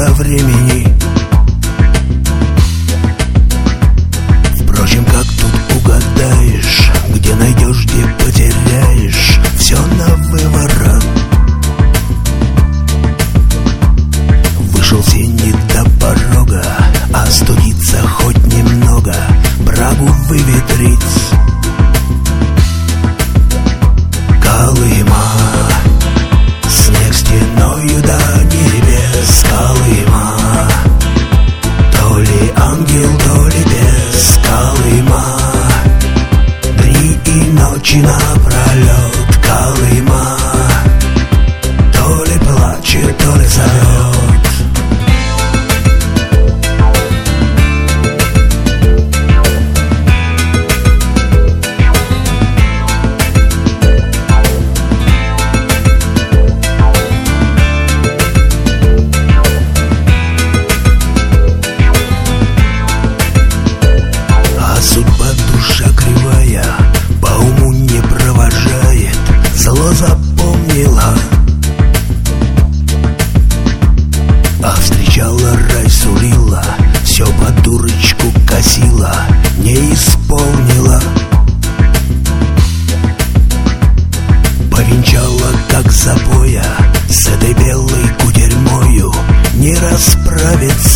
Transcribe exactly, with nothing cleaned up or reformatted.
много времени. Впрочем, как тут угадаешь, где найдешь, где потеряешь, все на выворот. Вышел синий до порога, остудиться хоть немного, брагу выветрить. Колыма, снег стеною до небес. Колыма, то ли ангел, то ли бес. Колыма, дни и ночи напролет. Колыма, то ли плачет, то ли зовет. Запомнила, а встречала, рай сулила, все под дурочку косила, не исполнила. Повенчала, как запоя, с этой белой кутерьмою не расправиться.